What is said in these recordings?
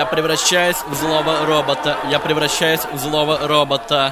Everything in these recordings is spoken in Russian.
превращаюсь в злого робота. Я превращаюсь в злого робота.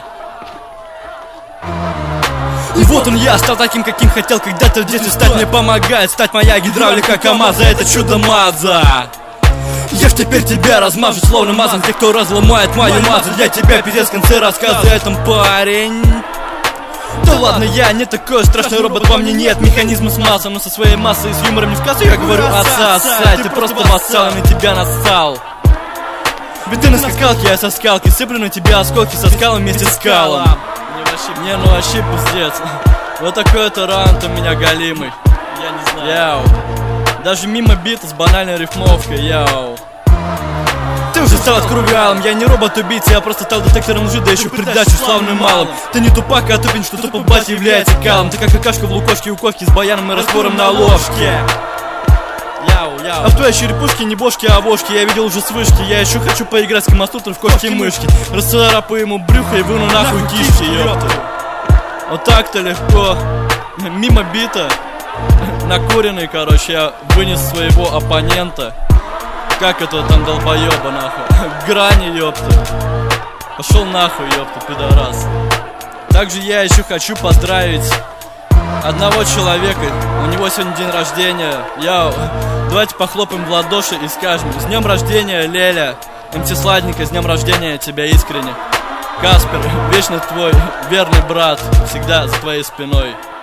И вот он я, стал таким, каким хотел когда-то в детстве стать. Мне помогает стать моя гидравлика КамАЗа. Это чудо Маза. Я ж теперь тебя размажу словно мазом. Те, кто разломает мою мазу, для тебя пиздец в конце рассказа. Этом парень. Да ладно, я не такой страшный робот, во мне нет механизма с массой. Но со своей массой и с юмором не в кассу. Я говорю отсосать, ты просто вассал, на тебя нассал. Ведь ты на скакалке, я со скалки. Сыплю на тебя осколки со скалом вместе с скалом. Не, ну вообще пиздец. Вот такой-то раунд у меня голимый. Я не знаю. Яу. Даже мимо бита с банальной рифмовкой. Яу. Ты уже стал откругалом, я не робот-убийца, я просто стал детектором лжи, да еще в придачу славным малым. Ты не тупак, а тупень, что тупо бать является калом. Ты как какашка в лукошке у ковки с баяном и раствором на ложке. А в твоей черепушке не бошки, а вошки. Я видел уже с вышки. Я еще хочу поиграть с Камасутрой в кошки и мышки. Расцарапаю ему брюхо и выну нахуй кишки, ёпта. Вот так-то легко. Мимо бита. Накуренный, короче, я вынес своего оппонента. Как это там долбоеба, нахуй? Грани, ёпта. Пошел нахуй, ёпта, пидорас. Также я еще хочу поздравить одного человека. У него сегодня день рождения. Яу. Давайте похлопаем в ладоши и скажем: с днем рождения, Леля. МТ Сладненько, с днем рождения тебя искренне. Каспер, вечно твой верный брат, всегда за твоей спиной.